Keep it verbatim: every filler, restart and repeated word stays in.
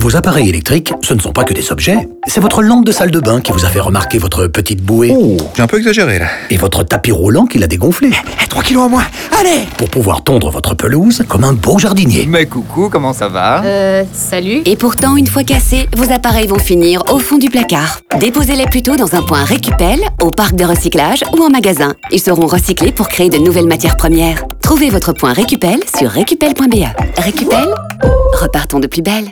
Vos appareils électriques, ce ne sont pas que des objets. C'est votre lampe de salle de bain qui vous a fait remarquer votre petite bouée. Oh, j'ai un peu exagéré là. Et votre tapis roulant qui l'a dégonflé. trois kilos en moins, allez! Pour pouvoir tondre votre pelouse comme un beau jardinier. Mais coucou, comment ça va? Euh, salut. Et pourtant, une fois cassés, vos appareils vont finir au fond du placard. Déposez-les plutôt dans un point Récupel, au parc de recyclage ou en magasin. Ils seront recyclés pour créer de nouvelles matières premières. Trouvez votre point Récupel sur récupel point b e. Récupel, repartons de plus belle.